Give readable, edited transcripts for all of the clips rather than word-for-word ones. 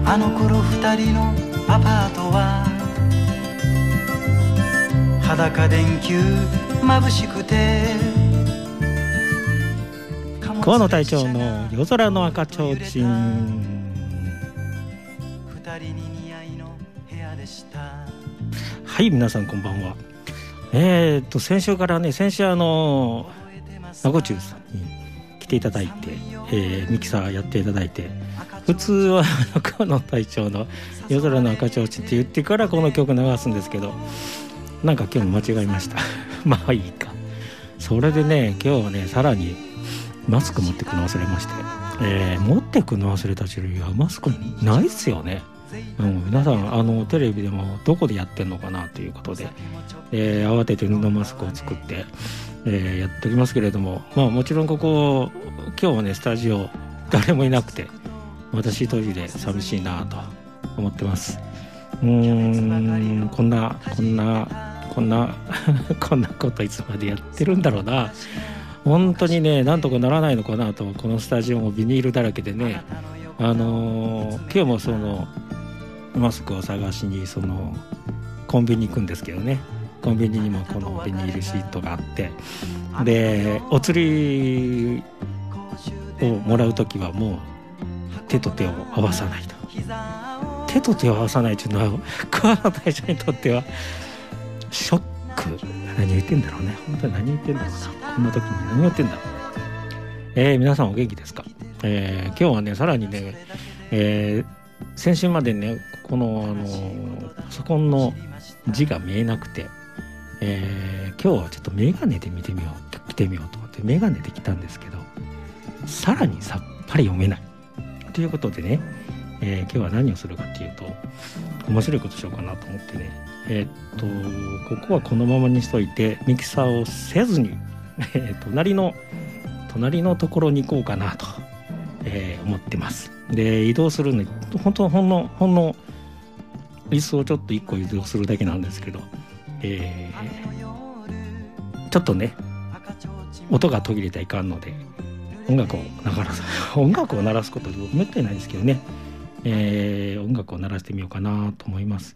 あの頃二人のアパートは裸電球眩しくて河野隊長の夜空の赤ちょうちん。 二人に似合いの部屋でした。 はい、皆さんこんばんは。先週からね、先週まごちゅうさんに来ていただいて、ミキサーやっていただいて、普通は河野隊長の夜空の赤ちょうちんって言ってからこの曲流すんですけど、なんか今日間違えましたまあいいか。それでね、今日はね、さらにマスク持ってくの忘れまして、持ってくの忘れた種類はマスクないっすよね。皆さんテレビでもどこでやってんのかなということで、慌てて布マスクを作って、やっておりますけれども、まあもちろんここ今日はねスタジオ誰もいなくて私一人で寂しいなと思ってます。こんなこといつまでやってるんだろうな。本当にね、なんとかならないのかなと。このスタジオもビニールだらけでね、今日もそのマスクを探しにコンビニ行くんですけどね、コンビニにもこのビニールシートがあって、でお釣りをもらうときはもう手と手を合わさないと。手と手を合わさないというのは河野隊長にとってはショック。何言ってんだろうね。本当に何言ってんだろうな。こんな時に何言ってんだろう。皆さんお元気ですか。今日はね、さらにね、先週までね、このパソコンの字が見えなくて、今日はちょっとメガネで来てみようと思ってメガネで来たんですけど、さらにさっぱり読めないということでね、今日は何をするかっていうと、面白いことしようかなと思ってね、ここはこのままにしといてミキサーをせずに隣のところに行こうかなと、思ってます。で、移動するのにほんの椅子をちょっと1個移動するだけなんですけど、ちょっとね音が途切れたらいかんので音楽を鳴らすことでめったにないですけどね、音楽を鳴らしてみようかなと思います。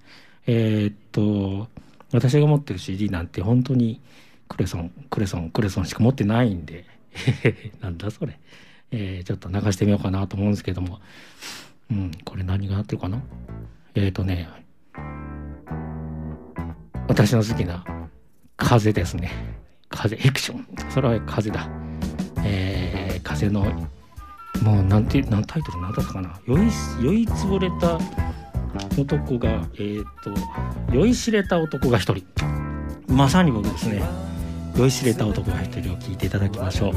私が持ってる CD なんて本当にクレソンしか持ってないんでなんだそれ、ちょっと流してみようかなと思うんですけども、これ何がなってるかな。私の好きな風ですね。風フィクション、それは風だ。風のもうタイトル何だったかな。酔いつぶれた男が酔いしれた男が一人。まさに僕ですね。酔いしれた男が一人を聞いていただきましょう。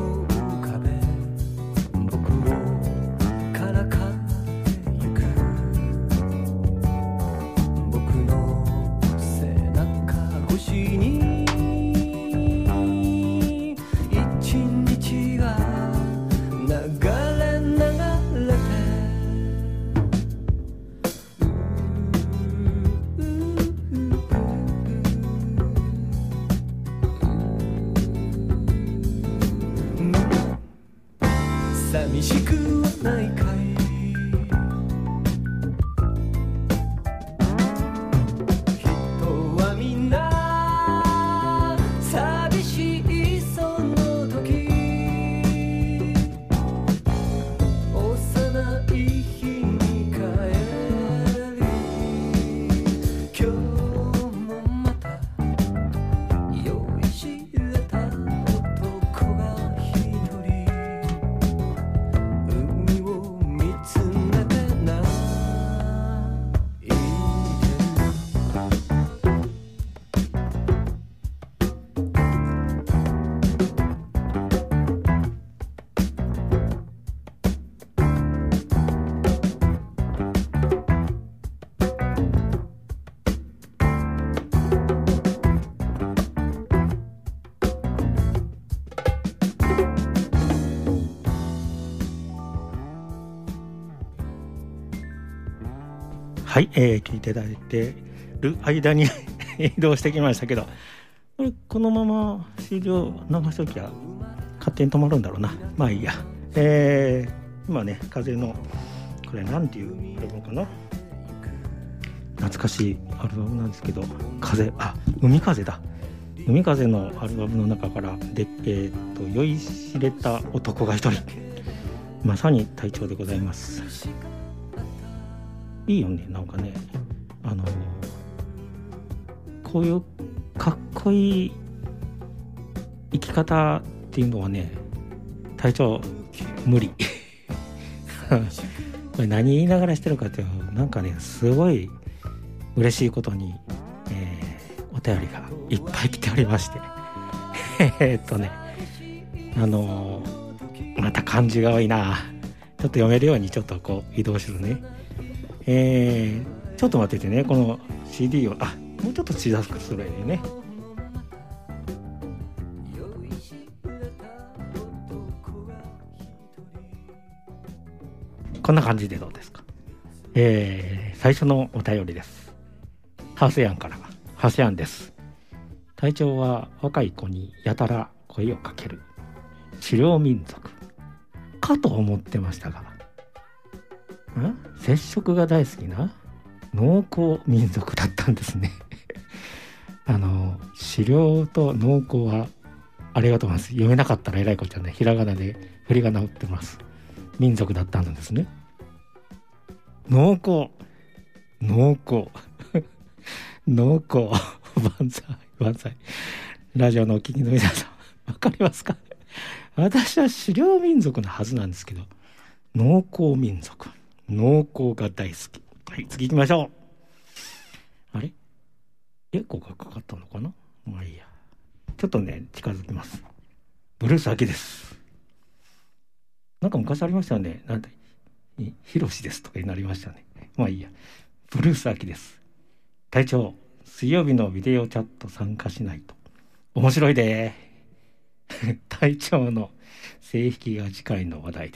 寂しくはないかい。人はみんな寂しいその時、幼い日に帰り、今日もまた酔いしれた男が一人はい、聞いていただいてる間に移動してきましたけど、このまま CD を流しときゃ勝手に止まるんだろうな。まあいいや。今ね、風のこれなんていうアルバムかな、懐かしいアルバムなんですけど、海風だ、海風のアルバムの中からで、酔いしれた男が一人、まさに隊長でございます。いいよね、なんかね、こういうかっこいい生き方っていうのはね、隊長無理これ何言いながらしてるかっていうと、なんかねすごい嬉しいことに、お便りがいっぱい来ておりましてまた漢字が多いな、ちょっと読めるようにちょっとこう移動するね。ちょっと待っててね、この CD をもうちょっと小さくするよね。こんな感じでどうですか。最初のお便りです。ハセヤンから。ハセヤンです。隊長は若い子にやたら声をかける狩猟民族かと思ってましたが、接触が大好きな農耕民族だったんですね狩猟と農耕はありがとうございます。読めなかったらえらいこっちゃね、ひらがなで振りが直ってます。民族だったんですね。農耕万歳。ラジオのお聞きの皆さんわかりますか。私は狩猟民族のはずなんですけど、農耕民族、農耕が大好き。はい、次行きましょう。あれエコーがかかったのかな。まあいいや、ちょっとね近づきます。ブルース秋です。なんか昔ありましたよね、なんてヒロシですとかになりましたね。まあいいや、ブルース秋です。隊長、水曜日のビデオチャット参加しないと面白いで隊長の性癖が次回の話題です。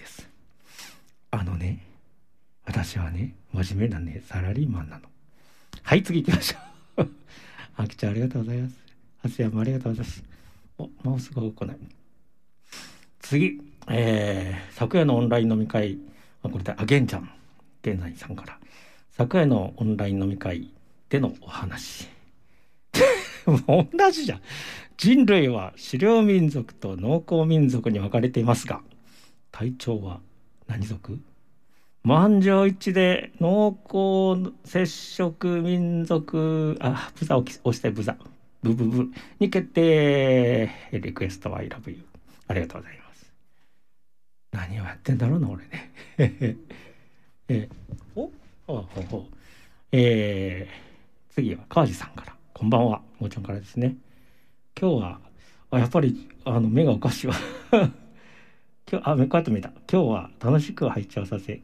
私はね真面目なねサラリーマンなの。はい、次行きましょうあきちゃんありがとうございます。はすやもありがとうございます。マウスが動かない。次、昨夜のオンライン飲み会、これでゲンちゃんさんから、昨夜のオンライン飲み会でのお話もう同じじゃん。人類は狩猟民族と農耕民族に分かれていますが、隊長は何族？満場一致で農耕接触民族、ブザを押してブザブに決定。リクエストは I love you。 ありがとうございます。何をやってんだろうな俺ね次は川地さんから、こんばんは。もーちゃんからですね。今日はやっぱり目がおかしいわ今日こうやって見た。今日は楽しく拝聴させ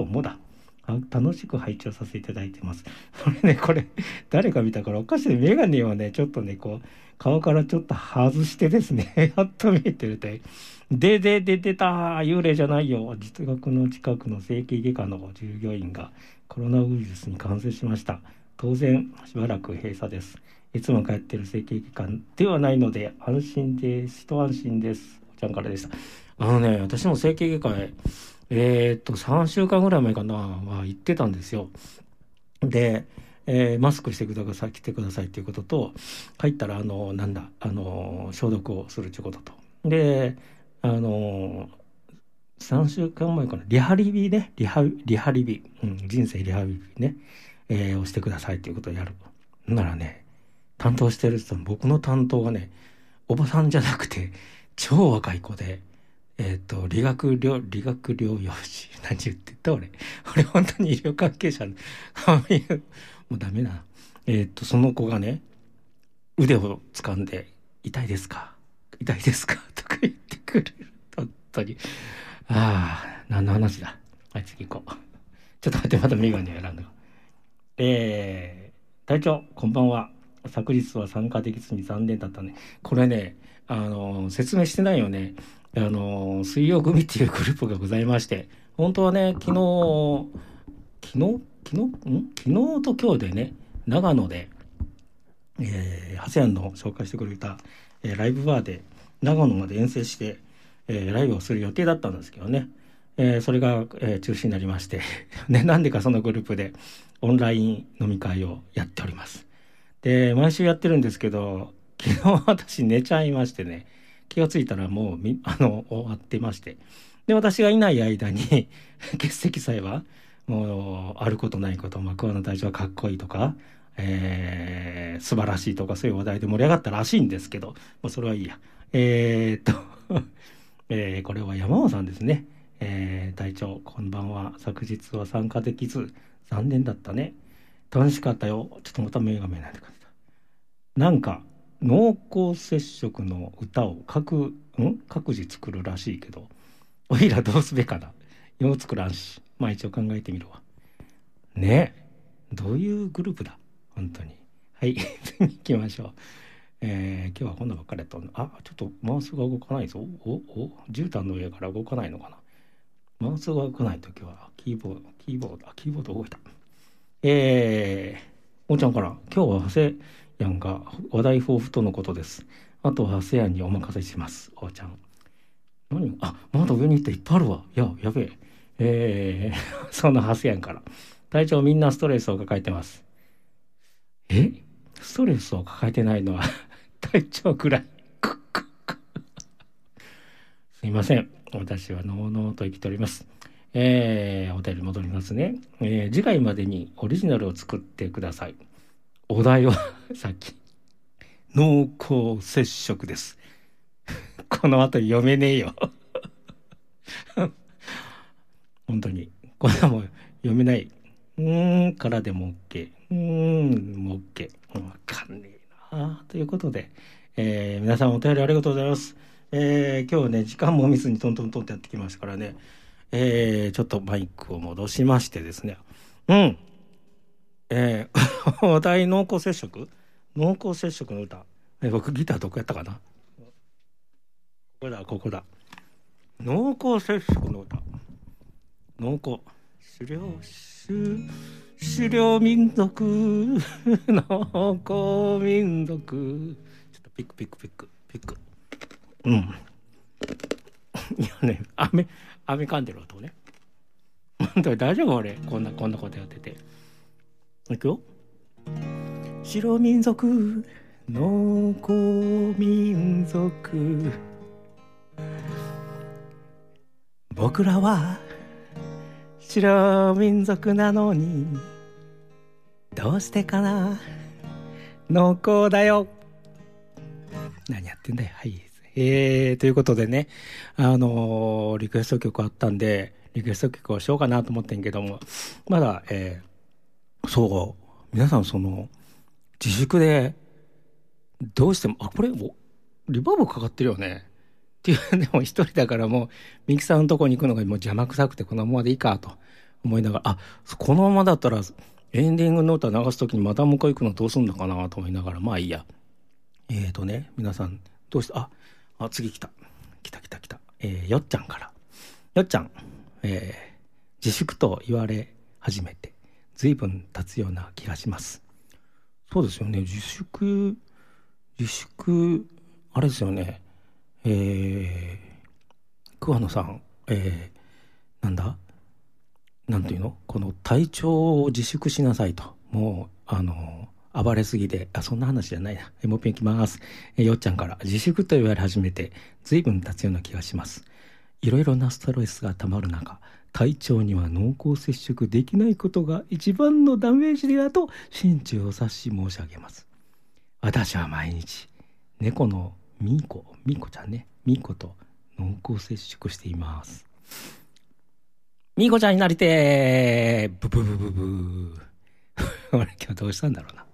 ていただいてます。これ誰か見たからおかしい。メガネをねちょっとねこう顔からちょっと外してですねやっと見えてるで出た。幽霊じゃないよ。実学の近くの整形外科の従業員がコロナウイルスに感染しました。当然しばらく閉鎖です。いつも通っている整形外科ではないので安心です。一安心です。おちゃんからでした。私も整形外科へ3週間ぐらい前かなは行ってたんですよ。で、マスクしてください、来てくださいっていうことと、帰ったら消毒をするっていうことと、で3週間前かな、リハビリ、人生リハビリね、をしてくださいっていうことをやる。ならね、担当してる人、僕の担当がねおばさんじゃなくて超若い子で、理学療養士、何言ってた俺本当に医療関係者もうダメな。その子がね腕を掴んで痛いですかとか言ってくる。本当に何の話だ。はい、次行こう。ちょっと待って、またメガネを選んだ。隊長こんばんは。昨日は参加できずに残念だったね。これね説明してないよね。水曜組っていうグループがございまして、本当はね昨日と今日でね、長野でハセヤンの紹介してくれた、ライブバーで長野まで遠征して、ライブをする予定だったんですけどね、 それが、中止になりまして、ね、なんでかそのグループでオンライン飲み会をやっております。で、毎週やってるんですけど、昨日私寝ちゃいましてね、気がついたらもう終わってまして。で、私がいない間に欠席さえは、もう、あることないこと、桑名隊長はかっこいいとか、素晴らしいとか、そういう話題で盛り上がったらしいんですけど、もうそれはいいや。これは山尾さんですね。隊長、こんばんは。昨日は参加できず、残念だったね。楽しかったよ。ちょっとまた目が見えないでください。なんか、濃厚接触の歌を各自作るらしいけど、おいらどうすべかな。よう作らんし。まあ一応考えてみるわ。ねえ。どういうグループだ本当に。はい。次行きましょう。今日はこんなばっかりやったんだ。ちょっとマウスが動かないぞ。絨毯の上から動かないのかな。マウスが動かないときはキーボード動いた。おーちゃんから、今日はハセヤンが話題豊富とのことです。あとはハセヤンにお任せします。おーちゃん。まだ上に行っていっぱいあるわ。やべえ。そのハセヤンから。隊長みんなストレスを抱えてます。ストレスを抱えてないのは隊長くらい。すいません。私はのうのうと生きております。お便り戻りますね。次回までにオリジナルを作ってください。お題はさっき濃厚接触です。この後読めねえよ。本当にこれはもう読めない。からでも OK。も OK。わかんねえな。ということで、皆さんお便りありがとうございます。今日ね時間も見ずにトントントンってやってきましたからね。ちょっとマイクを戻しましてですね。お題濃厚接触の歌。僕ギターどこやったかな。ここだ。濃厚接触の歌。濃厚狩猟民族農耕民族。ちょっとピック。いやね、飴噛んでる音ね。本当に大丈夫俺こんなことやってて。いくよ。白民族農耕民族、僕らは白民族なのにどうしてかな、農耕だよ。何やってんだよ。はい。ということでね、リクエスト曲あったんで、リクエスト曲をしようかなと思ってんけども、まだ、そう、皆さんその、自粛で、どうしても、これ、リバーブかかってるよね。っていう、でも一人だからもう、ミキさんのとこに行くのがもう邪魔くさくて、このままでいいかと思いながら、このままだったら、エンディングの歌流すときにまた向こう行くのどうすんのかなと思いながら、まあいいや。皆さん、どうして、次来た。よっちゃんから。よっちゃん、自粛と言われ始めて、随分経つような気がします。そうですよね。自粛、あれですよね。桑野さん、なんていうの？この体調を自粛しなさいと。もう、暴れすぎで、そんな話じゃないな。もう一遍いきます。よっちゃんから、自粛と言われ始めて、随分経つような気がします。いろいろなストレスがたまる中、体調には濃厚接触できないことが一番のダメージであると、心中を察し申し上げます。私は毎日、猫のミーコちゃんね、ミーコと濃厚接触しています。ミーコちゃんになりてー。ブブブブブー。俺今日どうしたんだろうな。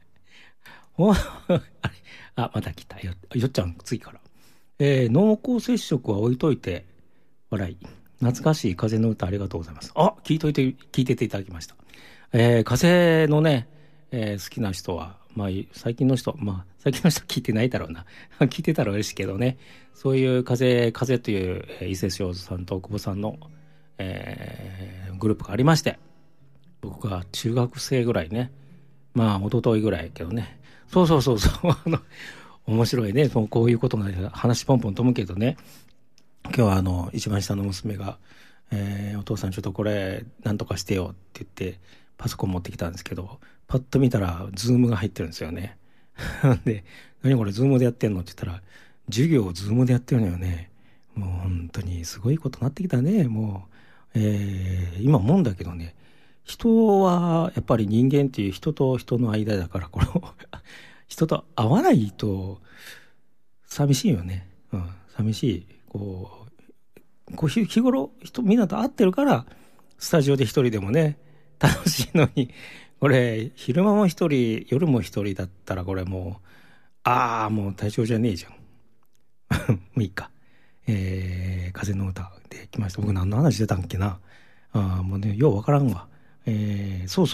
また来たよっちゃん次から。濃厚接触は置いといて笑い。懐かしい風の歌ありがとうございます。聞いてていただきました。風のね、好きな人は、最近の人聞いてないだろうな。聞いてたら嬉しいけどね。そういう風という伊勢正さんと久保さんの、グループがありまして、僕が中学生ぐらいね。一昨日ぐらいけどね。そう面白いね。こういうことが話ポンポン飛ぶけどね。今日は一番下の娘がお父さんちょっとこれなんとかしてよって言ってパソコン持ってきたんですけど、パッと見たらズームが入ってるんですよね。で、何これズームでやってんのって言ったら、授業をズームでやってるのよね。もう本当にすごいことになってきたね。もう、今思うんだけどね、人はやっぱり人間っていう人と人の間だから、これ人と会わないと寂しいよね。うん、寂しい。こう日頃みんなと会ってるからスタジオで一人でもね楽しいのに、これ昼間も一人夜も一人だったら、これもうもう対象じゃねえじゃん。もういいか。風の歌で来ました。僕何の話してたんっけな。もうねようわからんわ。そう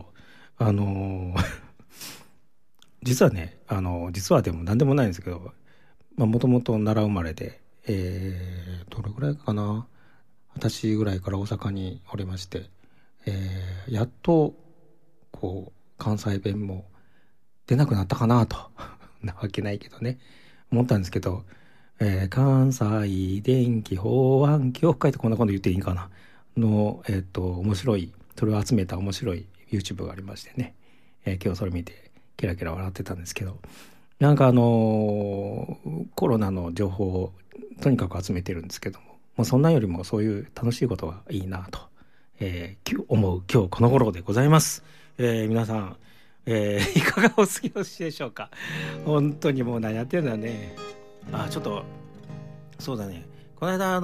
実はね、実はでも何でもないんですけど、もともと奈良生まれで、どれぐらいかな、20歳ぐらいから大阪におりまして、やっとこう関西弁も出なくなったかなとなわけないけどね、思ったんですけど、関西電気法案協会ってこんなこと言っていいんかなの、面白い、それを集めた面白い YouTube がありましてね、今日それ見てケラケラ笑ってたんですけど、なんかコロナの情報をとにかく集めてるんですけども、そんなよりもそういう楽しいことがいいなと、思う今日この頃でございます。皆さん、いかがお過ごしでしょうか。本当にもう何やってるんだね。ちょっとそうだね、この間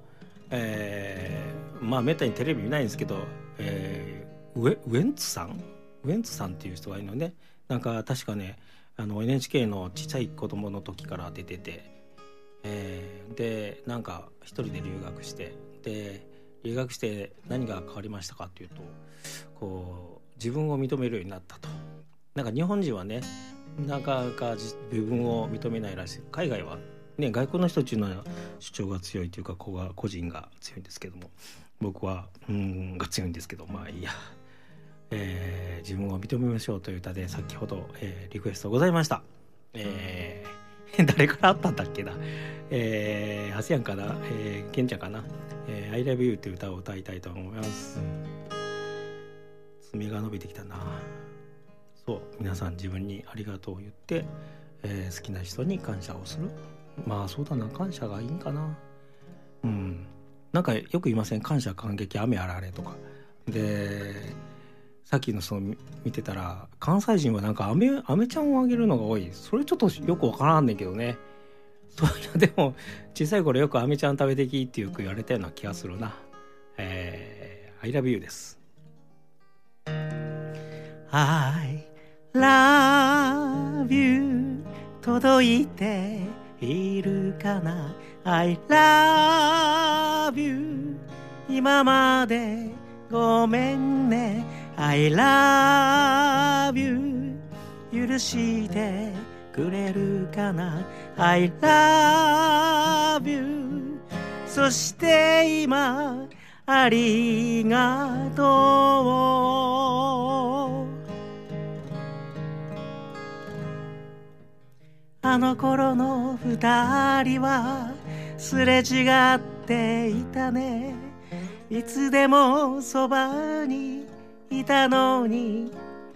めったにテレビ見ないんですけど、ウエンツさんっていう人がいるのね。なんか確かね、NHK のちっちゃい子供の時から出てて、でなんか一人で留学して、で留学して何が変わりましたかっていうと、こう自分を認めるようになったと。なんか日本人はね、なかなか自分を認めないらしい。海外はね、外国の人っていうのは主張が強いというか、個人が強いんですけども、僕はが強いんですけど、まあいいや。自分を認めましょうという歌で先ほど、リクエストございました。誰からあったんだっけな、アセヤンかな、ケンちゃんかな、I love you という歌を歌いたいと思います。爪が伸びてきたな。そう、皆さん自分にありがとうを言って、好きな人に感謝をする。まあそうだな、感謝がいいんかな。なんかよく言いません？感謝感激雨あられとかで、さっきの見てたら、関西人はなんか飴ちゃんをあげるのが多い。それちょっとよくわからんねんけどね。そういや、でも小さい頃よく飴ちゃん食べてきってよく言われたような気がするな。I love you です。I love you 届いているかな。 I love you 今までごめんね。 I love you 許してくれるかな。 I love you そして今ありがとう。あの頃の二人はすれ違っていたね。いつでもそばにいたのに、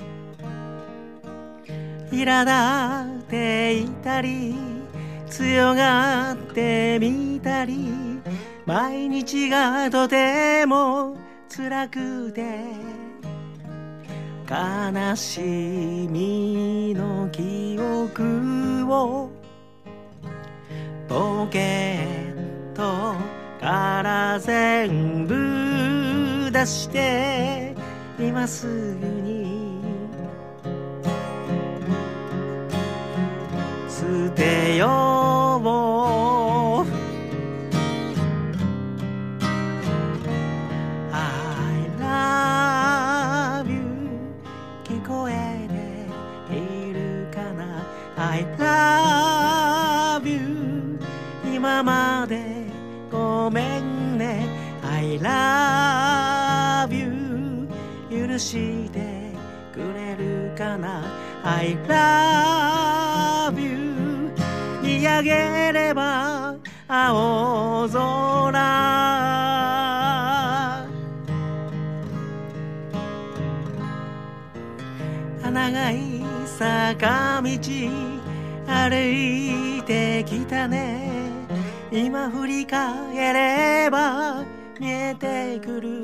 苛立っていたり強がってみたり、毎日がとても辛くて、悲しみの記憶をポケットから全部出して今すぐに捨てよう。 I love you 聞こえているかな。 I love you 今までごめんね。 I love you 許してくれるかな。 I love you 見上げれば青空。 長い坂道歩いてきたね。今振り返れば見えてくる。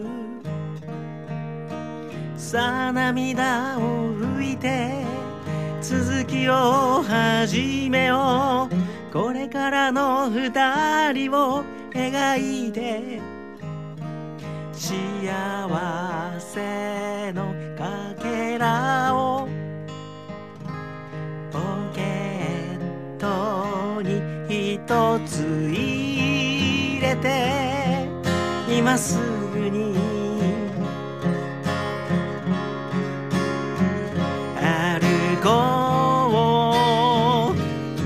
さあ涙を拭いて続きを始めよう。これからの二人を描いて幸せのかけらをポケットに一つ入れて今すぐに歩こう。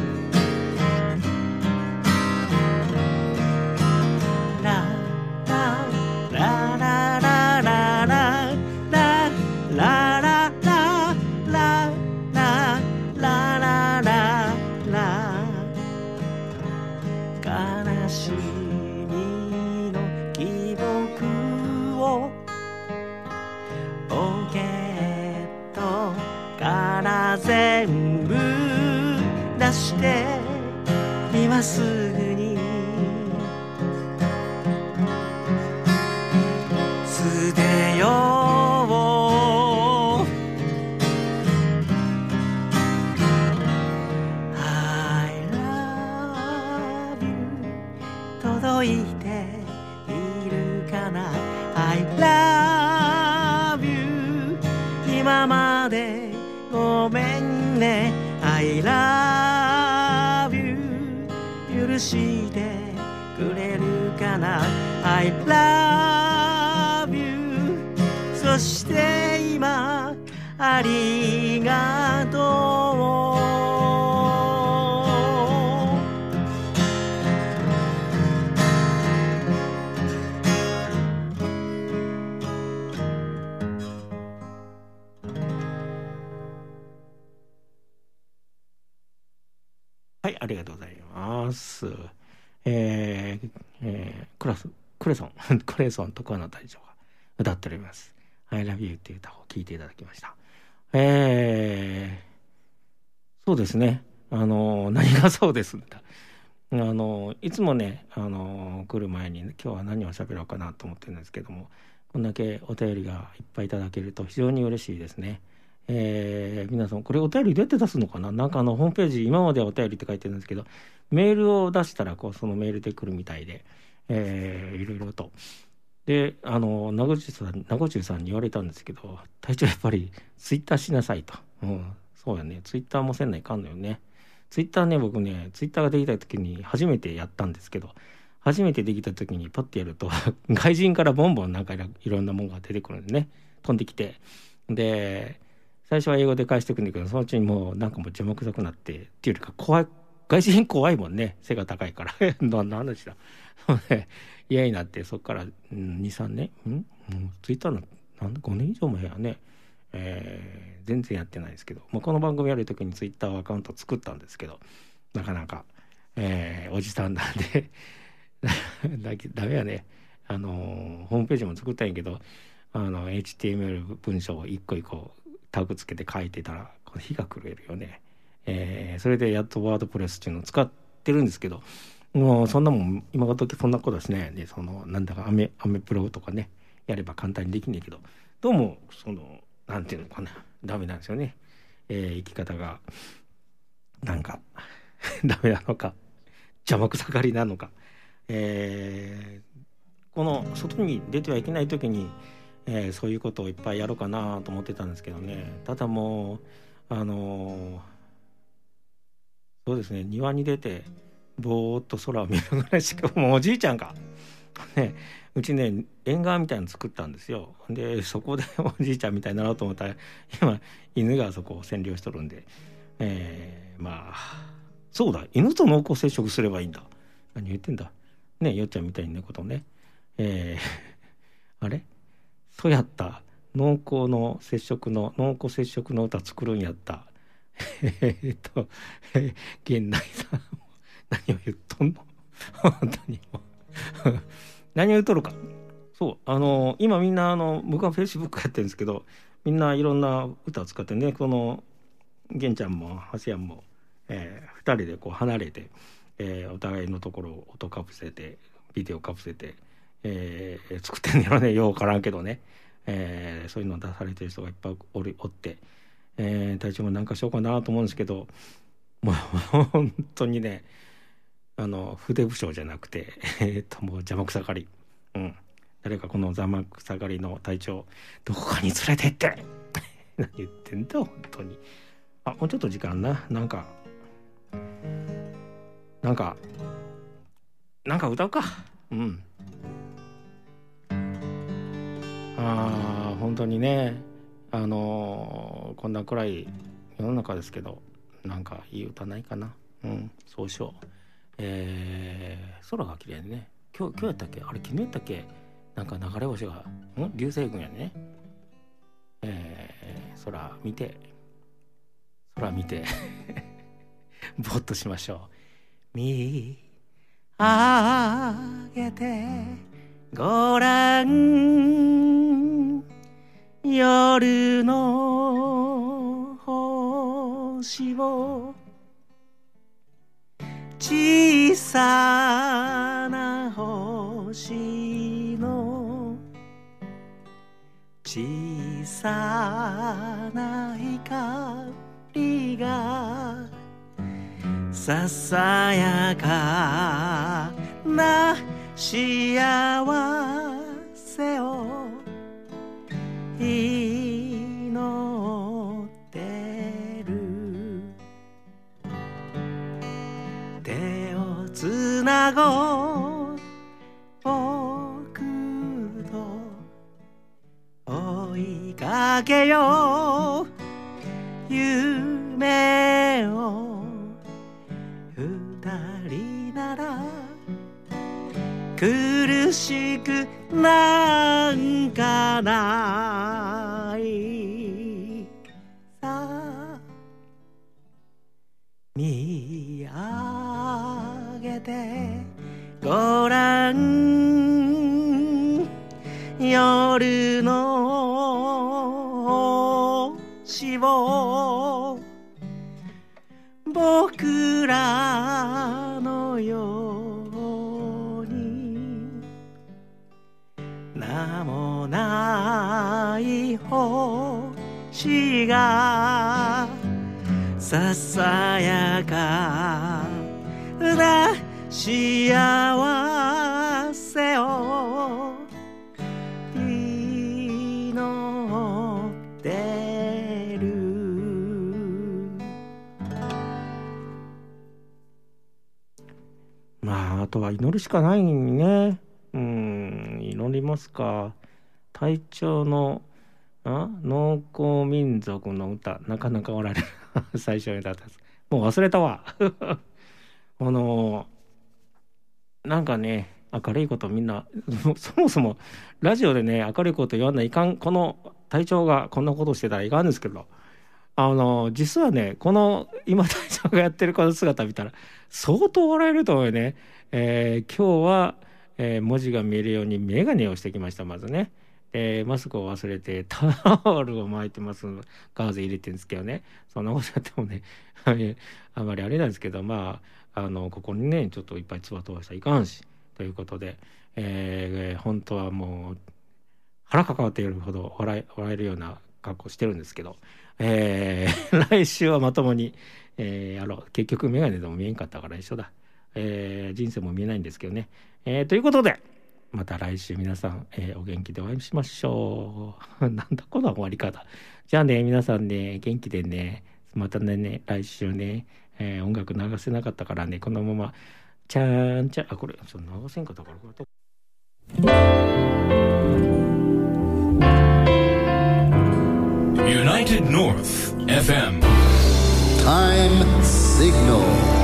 ララララララララララララララララ悲しみの記憶をポケットから全部出して今すぐに捨てよう。 I love you 届いているかな。 I love you 今までごめんね。 I love you 許してくれるかな。 I love you そして今ありがとう。 はい、ありがとうございます。クレソンと桑名隊長が歌っております。I love you っていう歌を聴いていただきました。そうですね。何がそうですんだ。いつもね、来る前に、今日は何を喋ろうかなと思ってるんですけども、こんだけお便りがいっぱいいただけると非常に嬉しいですね。皆さんこれお便りどうやって出すのかな。なんかホームページ今まではお便りって書いてるんですけど、メールを出したらそのメールで来るみたいで、いろいろと。で名護中さんに言われたんですけど、隊長やっぱりツイッターしなさいと。そうやね、ツイッターもせんないかんのよね。ツイッターね、僕ねツイッターができた時に初めてやったんですけど、初めてできた時にパッてやると外人からボンボンなんかいろんなものが出てくるんでね、飛んできて、で最初は英語で返してくるんだけど、そのうちにもうなんかもう邪魔くさくなってっていうよりか外人怖いもんね、背が高いから何の話だ嫌になって、そこから 2,3 年ツイッターの5年以上前やね、全然やってないですけど、この番組やるときにツイッターアカウント作ったんですけど、なかなか、おじさんなんでダメやね。ホームページも作ったんやけど、HTML 文章を一個一個タグつけて書いてたら火が狂えるよね。それでやっとワードプレスっていうのを使ってるんですけど、もうそんなもん今が時そんなことはしないよね。なんだかアメプロとかねやれば簡単にできんねんけど、どうもなんていうのかな、ダメなんですよね。生き方がなんかダメなのか邪魔くさがりなのか、この外に出てはいけない時に、そういうことをいっぱいやろうかなと思ってたんですけどね。ただもうそうですね、庭に出てぼーっと空を見るぐらいしか。もうおじいちゃんがね、うちね縁側みたいなの作ったんですよ。でそこでおじいちゃんみたいになろうと思ったら、今犬がそこを占領しとるんで、そうだ、犬と濃厚接触すればいいんだ。何言ってんだね、よっちゃんみたいにねことね。あれそうやった、濃厚接触の歌作るんやった。源内さん何を言っとんの本当に何を言っとるか。そう今みんな僕はフェイスブックやってるんですけど、 みんないろんな歌を使ってね、この玄ちゃんもハシヤンも、2人でこう離れて、お互いのところを音かぶせてビデオかぶせて、作ってんのよね、よう分からんけどね、そういうのを出されてる人がいっぱいおって、体調もなんかしようかなと思うんですけど、もう本当にね、筆不詳じゃなくてもう邪魔くさがり、誰かこの邪魔くさがりの隊長どこかに連れてって何言ってんだ本当に。もうちょっと時間な、なんか歌うか。本当にね、こんな暗い世の中ですけど、なんかいい歌ないかな。そうしよう。空が綺麗ね。今日やったっけ、あれ昨日やったっけ、なんか流れ星が流星群やね。空見てぼーっとしましょう。見上げてごらん、夜の星を、小さな星の小さな光がささやかな幸せを祈ってる。手をつなごう僕と追いかけよう夢を、二人なら苦しくなんかないさ。見上げてごらん、夜の星を、僕らのように名もない星がささやかな幸せを祈ってる。あとは祈るしかないね。祈りますか。隊長の農耕民族の歌、なかなかおられる最初に歌ったやつもう忘れたわなんかね、明るいことみんなそもそもラジオでね明るいこと言わないかん、この隊長がこんなことしてたらいかんですけど、実はね、この今隊長がやってるこの姿見たら相当笑えると思うよね。今日は、文字が見えるように眼鏡をしてきました。まずね、マスクを忘れてタオルを巻いてます。ガーゼ入れてるんですけどね、そんなことやってもねあまりあれなんですけど、ここにねちょっといっぱい唾飛ばしたらいかんしということで、本当はもう腹抱えているほど笑えるような格好してるんですけど、来週はまともに、結局眼鏡でも見えんかったから一緒だ。人生も見えないんですけどね、ということでまた来週皆さん、お元気でお会いしましょうなんだこの終わり方。じゃあね、皆さんね元気でね、またね来週ね、音楽流せなかったからね、このままちゃーんちゃこれ流せんかったからこれ United North FM Time Signal